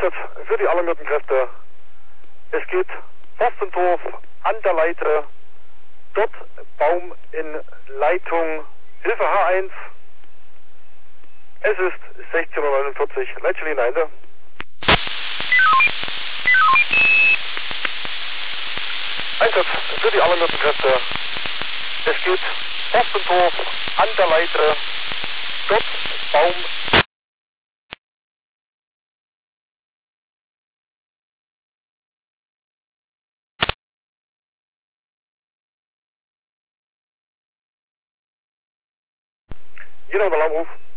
Einsatz für die alarmierten Kräfte. Es geht Forstendorf an der Leite. Dort Baum in Leitung. Hilfe H1. Es ist 16:49 Uhr. Leitstelle Ende. Einsatz für die alarmierten Kräfte. Es geht Forstendorf an der Leite. Dort Baum. Jeder Alarmruf.